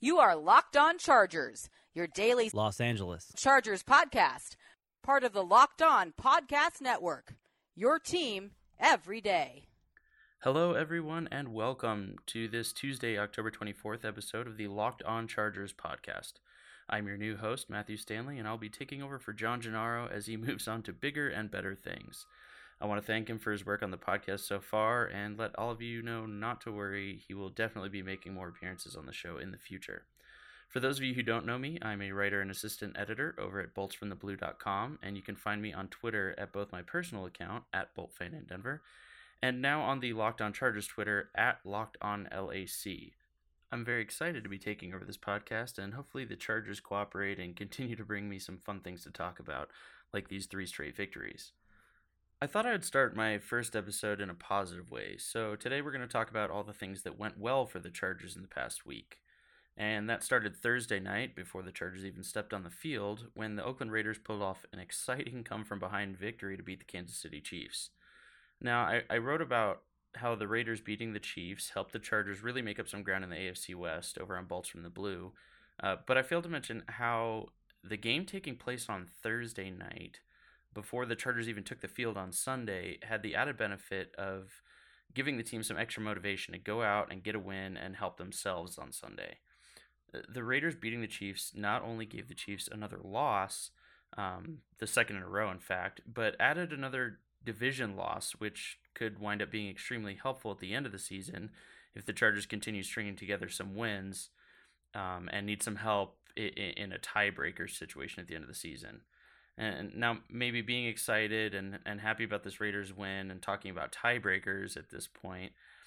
You are Locked On Chargers, your daily Los Angeles Chargers podcast, part of the Locked On Podcast Network, your team every day. Hello, everyone, and welcome to this Tuesday, October 24th episode of the Locked On Chargers podcast. I'm your new host, Matthew Stanley, and I'll be taking over for John Gennaro as he moves on to bigger and better things. I want to thank him for his work on the podcast so far, and let all of you know not to worry, he will definitely be making more appearances on the show in the future. For those of you who don't know me, I'm a writer and assistant editor over at boltsfromtheblue.com, and you can find me on Twitter at both my personal account, at BoltFanInDenver, and now on the Locked On Chargers Twitter, at LockedOnLAC. I'm very excited to be taking over this podcast, and hopefully the Chargers cooperate and continue to bring me some fun things to talk about, like these 3 straight victories. I thought I would start my first episode in a positive way, so today we're going to talk about all the things that went well for the Chargers in the past week. And that started Thursday night, before the Chargers even stepped on the field, when the Oakland Raiders pulled off an exciting come-from-behind victory to beat the Kansas City Chiefs. Now, I wrote about how the Raiders beating the Chiefs helped the Chargers really make up some ground in the AFC West over on Bolts from the Blue, but I failed to mention how the game taking place on Thursday night, before the Chargers even took the field on Sunday, had the added benefit of giving the team some extra motivation to go out and get a win and help themselves on Sunday. The Raiders beating the Chiefs not only gave the Chiefs another loss, the second in a row in fact, but added another division loss, which could wind up being extremely helpful at the end of the season if the Chargers continue stringing together some wins and need some help in a tiebreaker situation at the end of the season. And now maybe being excited and happy about this Raiders win and talking about tiebreakers at this point,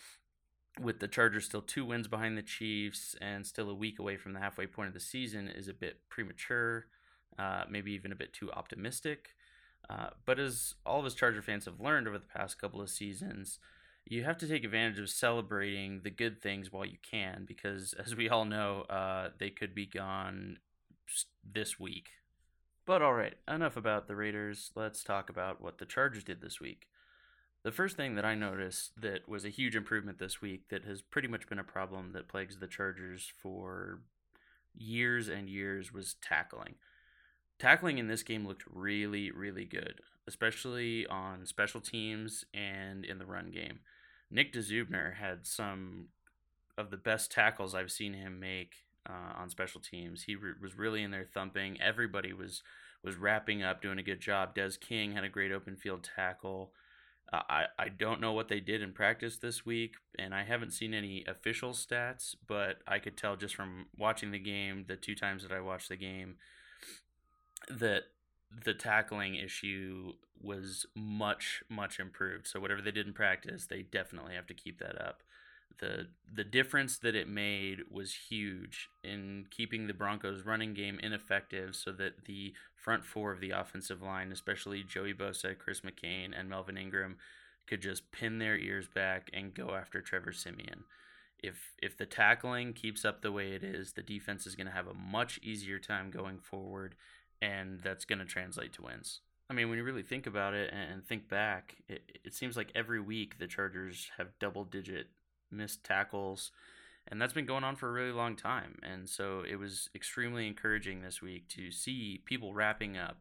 with the Chargers still 2 wins behind the Chiefs and still a week away from the halfway point of the season, is a bit premature, maybe even a bit too optimistic. But as all of us Charger fans have learned over the past couple of seasons, you have to take advantage of celebrating the good things while you can, because as we all know, they could be gone this week. But alright, enough about the Raiders. Let's talk about what the Chargers did this week. The first thing that I noticed that was a huge improvement this week that has pretty much been a problem that plagues the Chargers for years and years was tackling. Tackling in this game looked really, really good, especially on special teams and in the run game. Nick DeZubner had some of the best tackles I've seen him make on special teams. He was really in there thumping. Everybody was wrapping up, doing a good job. Des King had a great open field tackle. I don't know what they did in practice this week, and I haven't seen any official stats, but I could tell just from watching the game, the 2 times that I watched the game, that the tackling issue was much, much improved. So whatever they did in practice, they definitely have to keep that up. The difference that it made was huge in keeping the Broncos' running game ineffective, so that the front 4 of the offensive line, especially Joey Bosa, Chris McCain, and Melvin Ingram, could just pin their ears back and go after Trevor Siemian. If the tackling keeps up the way it is, the defense is going to have a much easier time going forward, and that's going to translate to wins. I mean, when you really think about it and think back, it seems like every week the Chargers have double-digit missed tackles, and that's been going on for a really long time. And so it was extremely encouraging this week to see people wrapping up.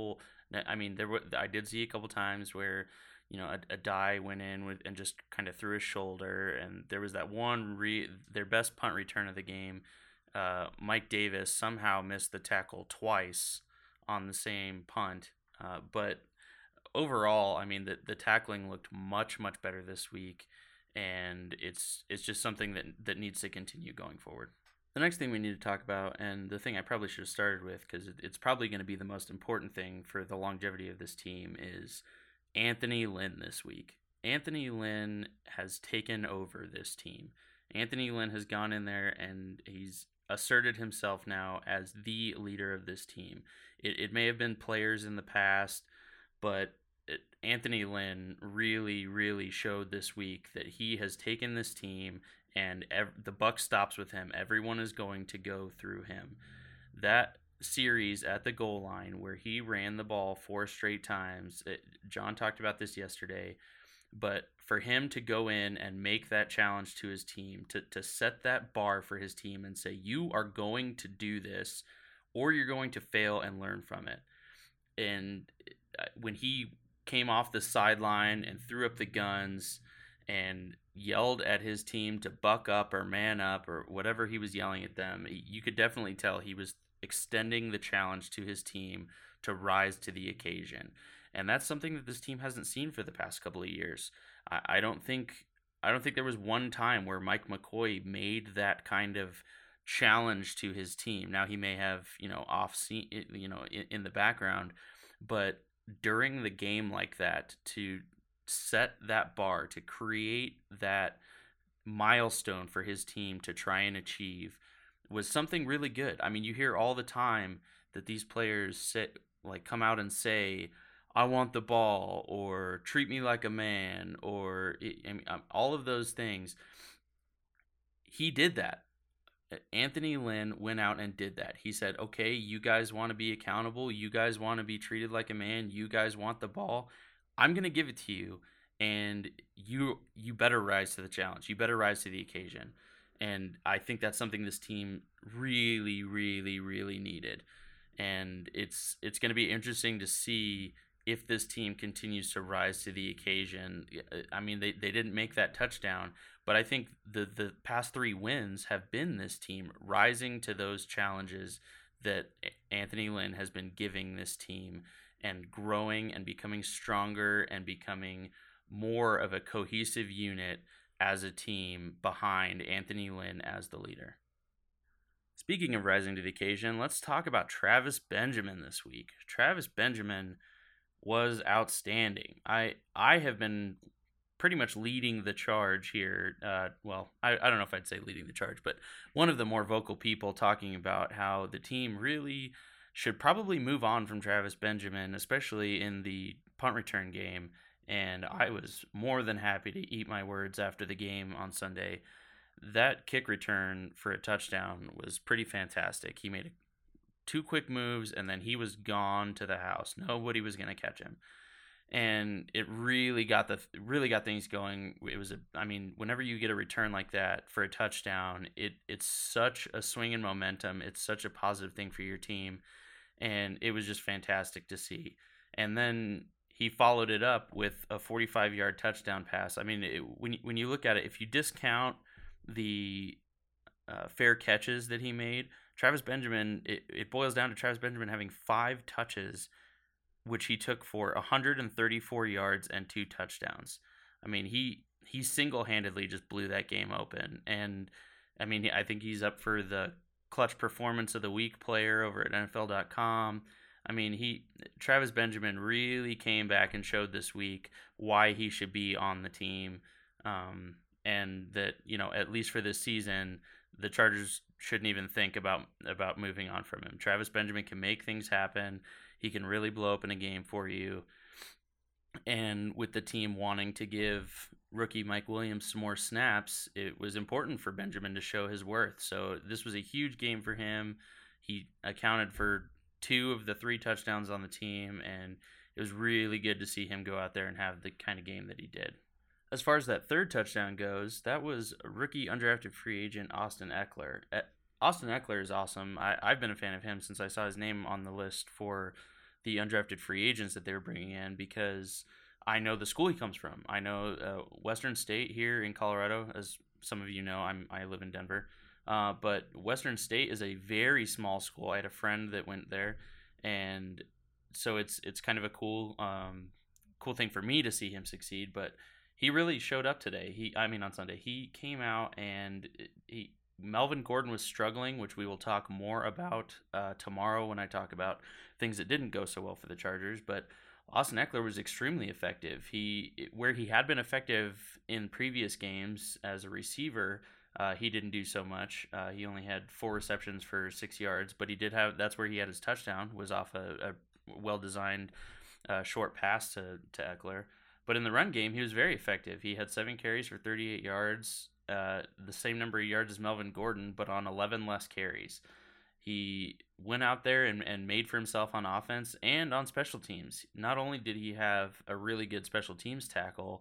I did see a couple times where, a die went in and just kind of threw his shoulder, and there was that one their best punt return of the game. Mike Davis somehow missed the tackle twice on the same punt, but overall, I mean, the tackling looked much, much better this week. And it's just something that needs to continue going forward. The next thing we need to talk about, and the thing I probably should have started with, because it's probably going to be the most important thing for the longevity of this team, is Anthony Lynn this week. Anthony Lynn has taken over this team. Anthony Lynn has gone in there and he's asserted himself now as the leader of this team. It may have been players in the past, but Anthony Lynn really, really showed this week that he has taken this team, and the buck stops with him. Everyone is going to go through him. That series at the goal line where he ran the ball 4 straight times, John talked about this yesterday, But for him to go in and make that challenge to his team, to set that bar for his team and say, you are going to do this or you're going to fail and learn from it. And when he came off the sideline and threw up the guns and yelled at his team to buck up or man up or whatever he was yelling at them, you could definitely tell he was extending the challenge to his team to rise to the occasion. And that's something that this team hasn't seen for the past couple of years. I don't think there was one time where Mike McCoy made that kind of challenge to his team. Now he may have, off scene, in the background, but during the game like that, to set that bar, to create that milestone for his team to try and achieve was something really good. I mean, you hear all the time that these players come out and say, I want the ball, or treat me like a man, or all of those things. He did that. Anthony Lynn went out and did that. He said, okay, you guys want to be accountable. You guys want to be treated like a man. You guys want the ball. I'm going to give it to you, and you better rise to the challenge. You better rise to the occasion. And I think that's something this team really, really, really needed. And it's going to be interesting to see if this team continues to rise to the occasion. I mean, they didn't make that touchdown, but I think the past 3 wins have been this team rising to those challenges that Anthony Lynn has been giving this team, and growing and becoming stronger and becoming more of a cohesive unit as a team behind Anthony Lynn as the leader. Speaking of rising to the occasion, let's talk about Travis Benjamin this week. Travis Benjamin was outstanding. I have been pretty much leading the charge here. I don't know if I'd say leading the charge, but one of the more vocal people talking about how the team really should probably move on from Travis Benjamin, especially in the punt return game. And I was more than happy to eat my words after the game on Sunday. That kick return for a touchdown was pretty fantastic. He made 2 quick moves, and then he was gone to the house. Nobody was going to catch him. And it really got things going. Whenever you get a return like that for a touchdown, it's such a swing in momentum. It's such a positive thing for your team, and it was just fantastic to see. And then he followed it up with a 45-yard touchdown pass. I mean, when you look at it, if you discount the fair catches that he made, Travis Benjamin, it boils down to Travis Benjamin having 5 touches, which he took for 134 yards and 2 touchdowns. I mean, he single-handedly just blew that game open. And, I mean, I think he's up for the Clutch Performance of the Week player over at NFL.com. I mean, Travis Benjamin really came back and showed this week why he should be on the team, and that, at least for this season, the Chargers shouldn't even think about moving on from him. Travis Benjamin can make things happen. He can really blow up in a game for you. And with the team wanting to give rookie Mike Williams some more snaps, it was important for Benjamin to show his worth. So this was a huge game for him. He accounted for 2 of the 3 touchdowns on the team, and it was really good to see him go out there and have the kind of game that he did. As far as that 3rd touchdown goes, that was rookie undrafted free agent Austin Ekeler. Austin Ekeler is awesome. I've been a fan of him since I saw his name on the list for the undrafted free agents that they were bringing in, because I know the school he comes from. I know Western State here in Colorado. As some of you know, I live in Denver. But Western State is a very small school. I had a friend that went there, and so it's kind of a cool thing for me to see him succeed. But he really showed up today. On Sunday, he came out, and Melvin Gordon was struggling, which we will talk more about tomorrow when I talk about things that didn't go so well for the Chargers. But Austin Ekeler was extremely effective. Where he had been effective in previous games as a receiver, he didn't do so much. He only had 4 receptions for 6 yards, but that's where he had his touchdown, was off a well-designed short pass to Ekeler. But in the run game, he was very effective. He had 7 carries for 38 yards, the same number of yards as Melvin Gordon, but on 11 less carries. He went out there and made for himself on offense and on special teams. Not only did he have a really good special teams tackle,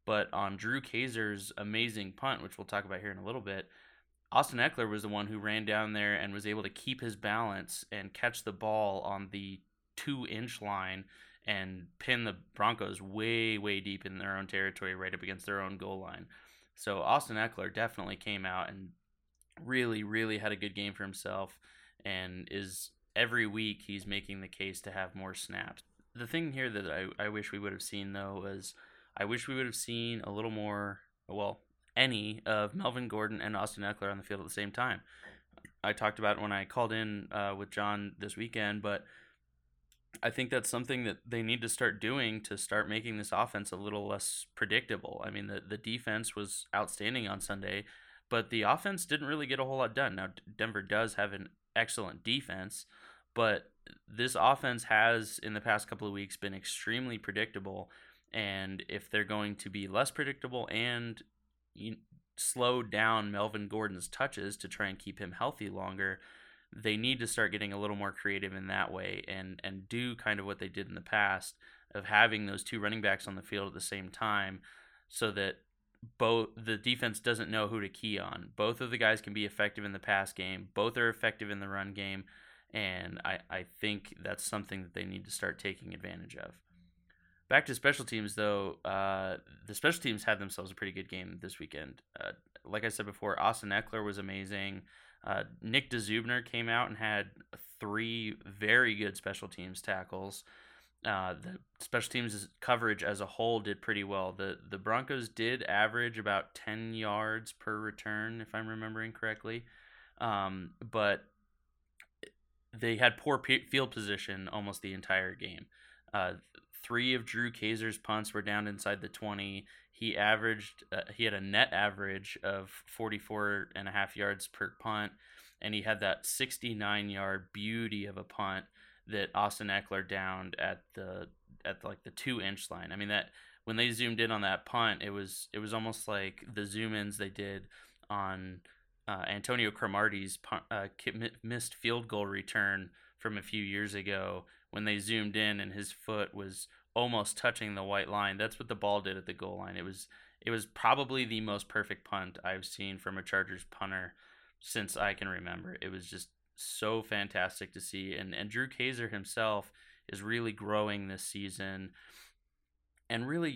But on Drew Kazer's amazing punt, which we'll talk about here in a little bit, Austin Ekeler was the one who ran down there and was able to keep his balance and catch the ball on the 2-inch line and pin the Broncos way, way deep in their own territory, right up against their own goal line. So Austin Ekeler definitely came out and really, really had a good game for himself, and is every week he's making the case to have more snaps. The thing here that I wish we would have seen, though, was I wish we would have seen a little more, well, any of Melvin Gordon and Austin Ekeler on the field at the same time. I talked about it when I called in with John this weekend, but I think that's something that they need to start doing to start making this offense a little less predictable. I mean, the defense was outstanding on Sunday, but the offense didn't really get a whole lot done. Now, Denver does have an excellent defense, but this offense has, in the past couple of weeks, been extremely predictable. And if they're going to be less predictable and slow down Melvin Gordon's touches to try and keep him healthy longer, they need to start getting a little more creative in that way and do kind of what they did in the past of having those two running backs on the field at the same time, so that both the defense doesn't know who to key on. Both of the guys can be effective in the pass game. Both are effective in the run game. And I think that's something that they need to start taking advantage of. Back to special teams, though, the special teams had themselves a pretty good game this weekend. Like I said before, Austin Ekeler was amazing. Nick DeZubner came out and had 3 very good special teams tackles. The special teams coverage as a whole did pretty well. The Broncos did average about 10 yards per return, if I'm remembering correctly. But they had poor field position almost the entire game. 3 of Drew Kazer's punts were down inside the 20. He had a net average of 44.5 yards per punt, and he had that 69-yard beauty of a punt that Austin Ekeler downed at the 2-inch line. I mean, that when they zoomed in on that punt, it was almost like the zoom-ins they did on Antonio Cromartie's missed field goal return from a few years ago, when they zoomed in and his foot was almost touching the white line. That's what the ball did at the goal line. It was probably the most perfect punt I've seen from a Chargers punter since I can remember. It was just so fantastic to see. And Drew Kaser himself is really growing this season and really,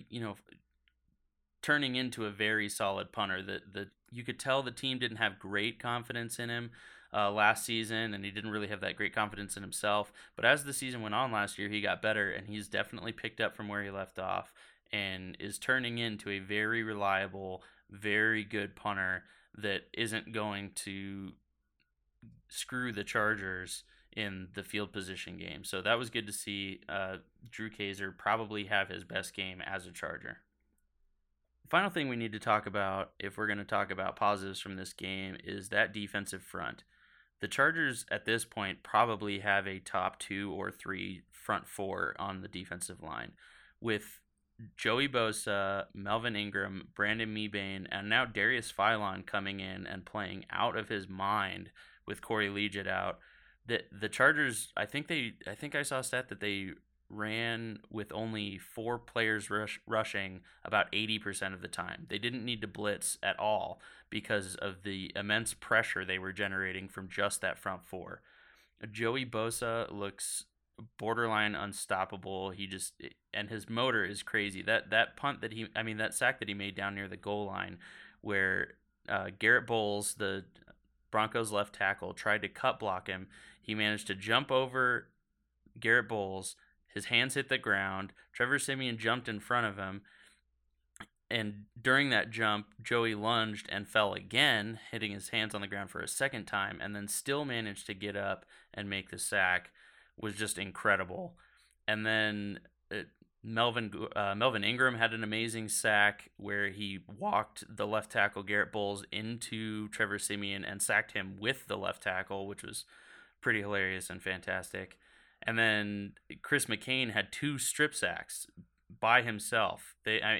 turning into a very solid punter. You could tell the team didn't have great confidence in him last season, and he didn't really have that great confidence in himself. But as the season went on last year, he got better, and he's definitely picked up from where he left off and is turning into a very reliable, very good punter that isn't going to screw the Chargers in the field position game. So that was good to see Drew Kaser probably have his best game as a Charger. Final thing we need to talk about, if we're going to talk about positives from this game, is that defensive front. The Chargers at this point probably have a top 2 or 3 front 4 on the defensive line, with Joey Bosa, Melvin Ingram, Brandon Mebane, and now Darius Philon coming in and playing out of his mind with Corey Liuget out. The Chargers, I think I saw a stat that they ran with only 4 players rushing about 80% of the time. They didn't need to blitz at all because of the immense pressure they were generating from just that front 4. Joey Bosa looks borderline unstoppable. And his motor is crazy. That sack that he made down near the goal line, where Garrett Bowles, the Broncos left tackle, tried to cut block him. He managed to jump over Garrett Bowles. His hands hit the ground. Trevor Siemian jumped in front of him. And during that jump, Joey lunged and fell again, hitting his hands on the ground for a second time, and then still managed to get up and make the sack. Was just incredible. And then Melvin Ingram had an amazing sack where he walked the left tackle Garrett Bowles into Trevor Siemian and sacked him with the left tackle, which was pretty hilarious and fantastic. And then Chris McCain had 2 strip sacks by himself.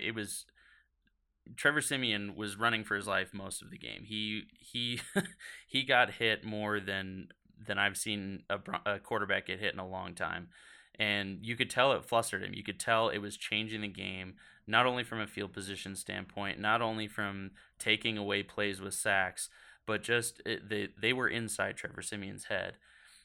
Trevor Siemian was running for his life most of the game. He got hit more than I've seen a quarterback get hit in a long time. And you could tell it flustered him. You could tell it was changing the game, not only from a field position standpoint, not only from taking away plays with sacks, but just they were inside Trevor Siemian's head.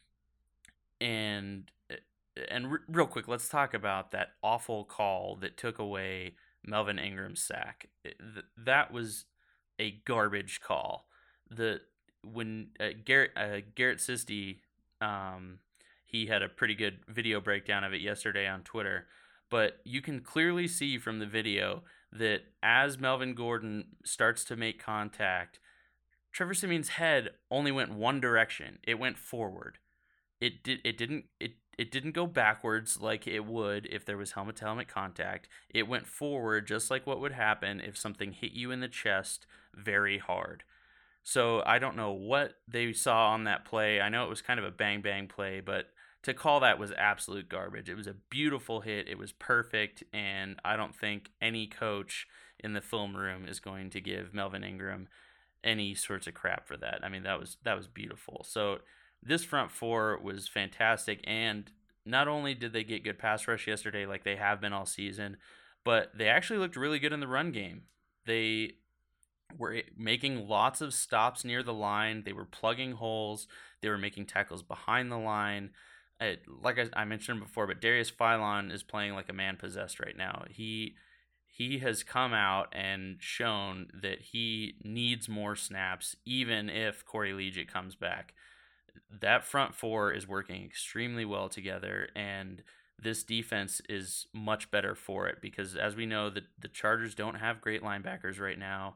And real quick, let's talk about that awful call that took away Melvin Ingram's sack. That was a garbage call. When Garrett Sisti, he had a pretty good video breakdown of it yesterday on Twitter, but you can clearly see from the video that as Melvin Gordon starts to make contact, Trevor Siemian's head only went one direction. It went forward. It didn't go backwards like it would if there was helmet-to-helmet contact. It went forward just like what would happen if something hit you in the chest very hard. So I don't know what they saw on that play. I know it was kind of a bang-bang play, but to call that was absolute garbage. It was a beautiful hit. It was perfect, and I don't think any coach in the film room is going to give Melvin Ingram any sorts of crap for that. I mean, that was beautiful. So this front four was fantastic, and not only did they get good pass rush yesterday like they have been all season, but they actually looked really good in the run game. They were making lots of stops near the line. They were plugging holes. They were making tackles behind the line. Like I mentioned before, but Darius Philon is playing like a man possessed right now. He has come out and shown that he needs more snaps, even if Corey Liuget comes back. That front four is working extremely well together, and this defense is much better for it because, as we know, the Chargers don't have great linebackers right now,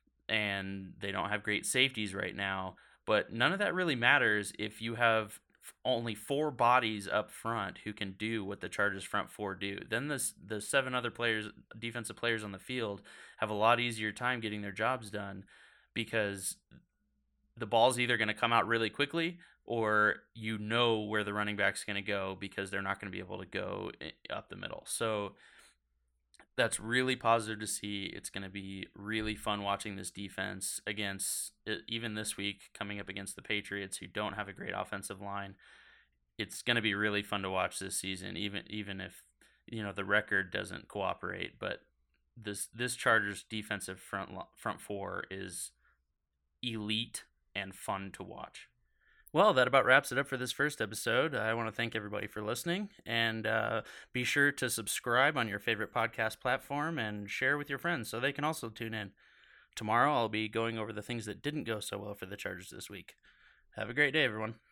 and they don't have great safeties right now, but none of that really matters if you have only 4 bodies up front who can do what the Chargers front four do. Then the 7 other players, defensive players on the field, have a lot easier time getting their jobs done because the ball's either going to come out really quickly or you know where the running back's going to go because they're not going to be able to go up the middle. So that's really positive to see. It's going to be really fun watching this defense against, even this week, coming up against the Patriots, who don't have a great offensive line. It's going to be really fun to watch this season, even if the record doesn't cooperate. But this Chargers defensive front four is elite and fun to watch. Well, that about wraps it up for this first episode. I want to thank everybody for listening, and be sure to subscribe on your favorite podcast platform and share with your friends so they can also tune in. Tomorrow I'll be going over the things that didn't go so well for the Chargers this week. Have a great day, everyone.